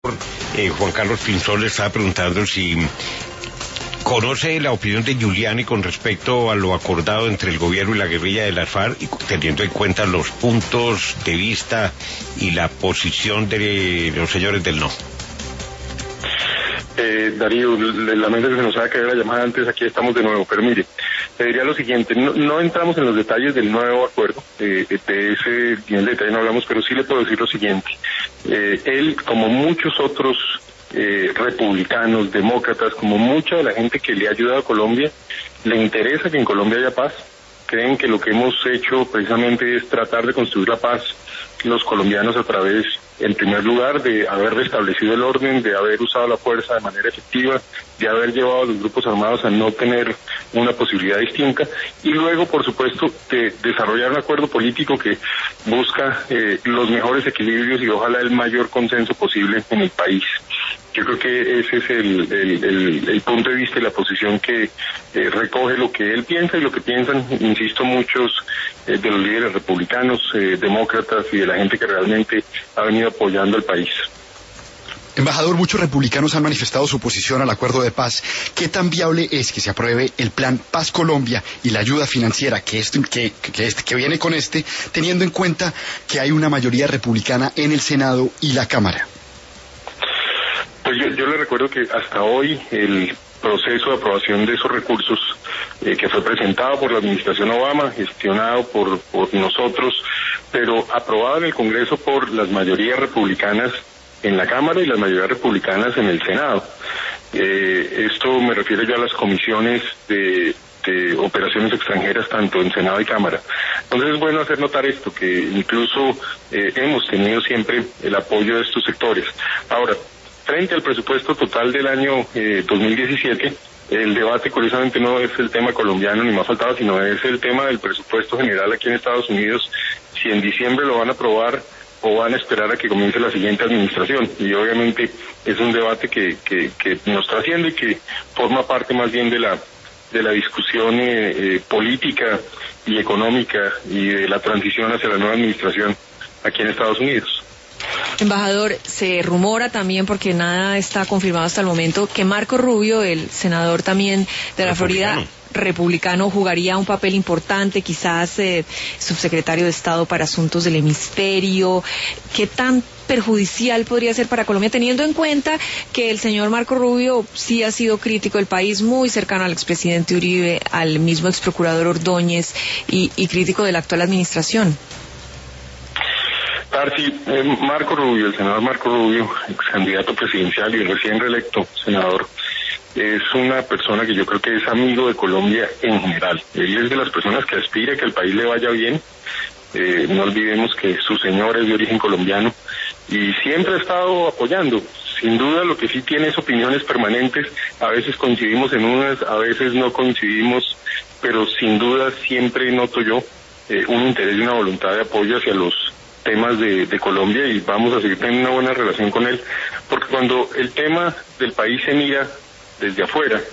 Juan Carlos Pinzón le estaba preguntando si conoce la opinión de Giuliani con respecto a lo acordado entre el gobierno y la guerrilla de las FARC, y teniendo en cuenta los puntos de vista y la posición de los señores del no. Darío, lamento que se nos haya caído la llamada antes, aquí estamos de nuevo, pero mire, te diría lo siguiente, no entramos en los detalles del nuevo acuerdo, de ese nivel de detalle no hablamos, pero sí le puedo decir lo siguiente, él, como muchos otros republicanos, demócratas, como mucha de la gente que le ha ayudado a Colombia, le interesa que en Colombia haya paz, creen que lo que hemos hecho precisamente es tratar de construir la paz los colombianos a través, en primer lugar, de haber restablecido el orden, de haber usado la fuerza de manera efectiva, de haber llevado a los grupos armados a no tener una posibilidad distinta, y luego, por supuesto, de desarrollar un acuerdo político que busca los mejores equilibrios y ojalá el mayor consenso posible en el país. Yo creo que ese es el punto de vista y la posición que recoge lo que él piensa y lo que piensan, insisto, muchos de los líderes republicanos, demócratas y de la gente que realmente ha venido apoyando al país. Embajador, muchos republicanos han manifestado su oposición al acuerdo de paz. ¿Qué tan viable es que se apruebe el plan Paz Colombia y la ayuda financiera que viene con teniendo en cuenta que hay una mayoría republicana en el Senado y la Cámara? Pues yo le recuerdo que hasta hoy el proceso de aprobación de esos recursos que fue presentado por la administración Obama, gestionado por nosotros, pero aprobado en el Congreso por las mayorías republicanas en la Cámara y las mayorías republicanas en el Senado. Esto me refiero yo a las comisiones de operaciones extranjeras tanto en Senado y Cámara. Entonces es bueno hacer notar esto, que incluso hemos tenido siempre el apoyo de estos sectores. Ahora, frente al presupuesto total del año 2017, el debate curiosamente no es el tema colombiano ni más faltaba, sino es el tema del presupuesto general aquí en Estados Unidos, si en diciembre lo van a aprobar o van a esperar a que comience la siguiente administración. Y obviamente es un debate que nos trasciende y que forma parte más bien de la discusión política y económica y de la transición hacia la nueva administración aquí en Estados Unidos. Embajador, se rumora también, porque nada está confirmado hasta el momento, que Marco Rubio, el senador también de la Florida, republicano, jugaría un papel importante, quizás subsecretario de Estado para Asuntos del Hemisferio. ¿Qué tan perjudicial podría ser para Colombia, teniendo en cuenta que el señor Marco Rubio sí ha sido crítico del país, muy cercano al expresidente Uribe, al mismo exprocurador Ordóñez y crítico de la actual administración? Marco Rubio, el senador Marco Rubio, ex candidato presidencial y recién reelecto senador, es una persona que yo creo que es amigo de Colombia en general. Él es de las personas que aspira a que el país le vaya bien. No olvidemos que su señor es de origen colombiano y siempre ha estado apoyando. Sin duda lo que sí tiene es opiniones permanentes, a veces coincidimos en unas, a veces no coincidimos, pero sin duda siempre noto yo un interés y una voluntad de apoyo hacia los temas de Colombia, y vamos a seguir teniendo una buena relación con él, porque cuando el tema del país se mira desde afuera,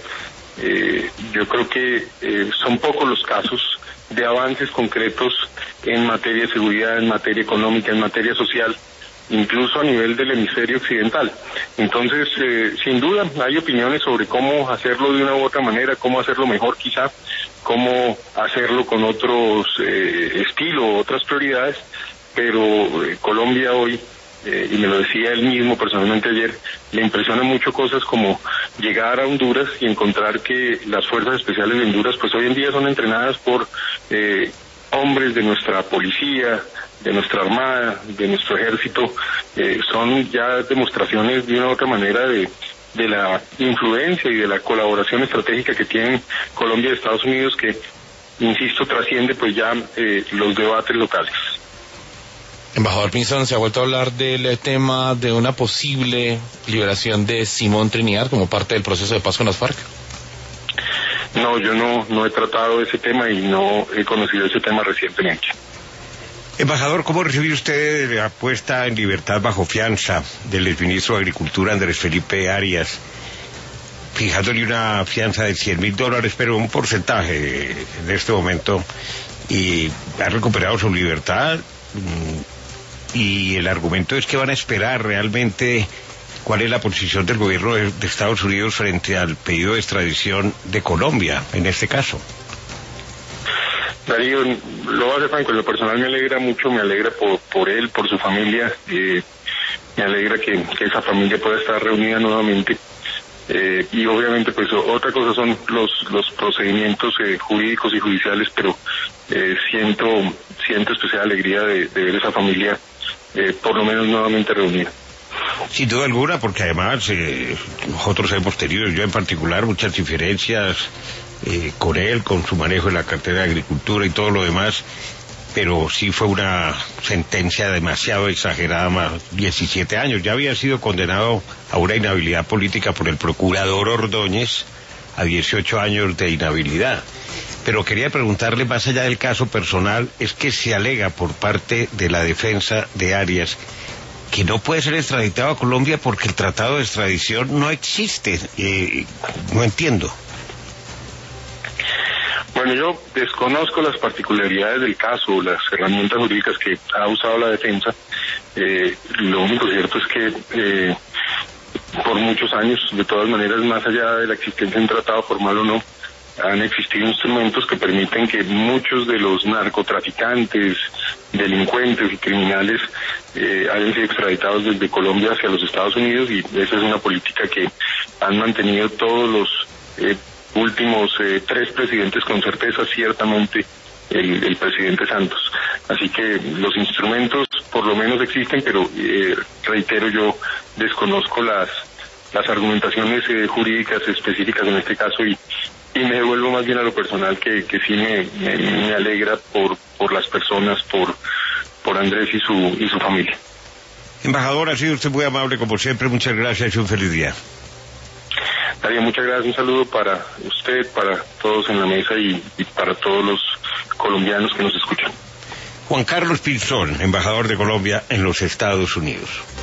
yo creo que son pocos los casos de avances concretos en materia de seguridad, en materia económica, en materia social, incluso a nivel del hemisferio occidental. Entonces, sin duda, hay opiniones sobre cómo hacerlo de una u otra manera, cómo hacerlo mejor quizá, cómo hacerlo con otros estilos, otras prioridades, pero Colombia hoy, y me lo decía él mismo personalmente ayer, le impresiona mucho cosas como llegar a Honduras y encontrar que las fuerzas especiales de Honduras pues hoy en día son entrenadas por hombres de nuestra policía, de nuestra armada, de nuestro ejército. Son ya demostraciones de una u otra manera de la influencia y de la colaboración estratégica que tienen Colombia y Estados Unidos, que, insisto, trasciende pues ya los debates locales. Embajador Pinzón, se ha vuelto a hablar del tema de una posible liberación de Simón Trinidad como parte del proceso de paz con las FARC. No, yo no he tratado ese tema y no he conocido ese tema recientemente. Embajador, ¿cómo recibe usted la puesta en libertad bajo fianza del exministro de Agricultura Andrés Felipe Arias, fijándole una fianza de $100,000, pero un porcentaje en este momento, y ha recuperado su libertad? Y el argumento es que van a esperar realmente ¿Cuál es la posición del gobierno de Estados Unidos frente al pedido de extradición de Colombia, en este caso? Darío, lo voy a hacer franco, en lo personal me alegra mucho, me alegra por él, por su familia, me alegra que esa familia pueda estar reunida nuevamente. Y obviamente pues otra cosa son los procedimientos jurídicos y judiciales, pero siento especial alegría de ver esa familia por lo menos nuevamente reunida. Sin duda alguna, porque además nosotros hemos tenido, yo en particular, muchas diferencias con él, con su manejo de la cartera de Agricultura y todo lo demás, pero sí fue una sentencia demasiado exagerada, más 17 años. Ya había sido condenado a una inhabilidad política por el procurador Ordóñez a 18 años de inhabilidad. Pero quería preguntarle, más allá del caso personal, es que se alega por parte de la defensa de Arias que no puede ser extraditado a Colombia porque el tratado de extradición no existe. No entiendo. Bueno, yo desconozco las particularidades del caso, las herramientas jurídicas que ha usado la defensa. Lo único cierto es que por muchos años, de todas maneras, más allá de la existencia de un tratado formal o no, han existido instrumentos que permiten que muchos de los narcotraficantes, delincuentes y criminales hayan sido extraditados desde Colombia hacia los Estados Unidos, y esa es una política que han mantenido todos los últimos 3 presidentes con certeza, ciertamente el presidente Santos. Así que los instrumentos por lo menos existen, pero reitero, yo desconozco las argumentaciones jurídicas específicas en este caso, y me devuelvo más bien a lo personal, que sí me alegra por las personas, por Andrés y su familia. Embajador, ha sido usted muy amable como siempre, muchas gracias y un feliz día. Darío, muchas gracias, un saludo para usted, para todos en la mesa y para todos los colombianos que nos escuchan. Juan Carlos Pinzón, embajador de Colombia en los Estados Unidos.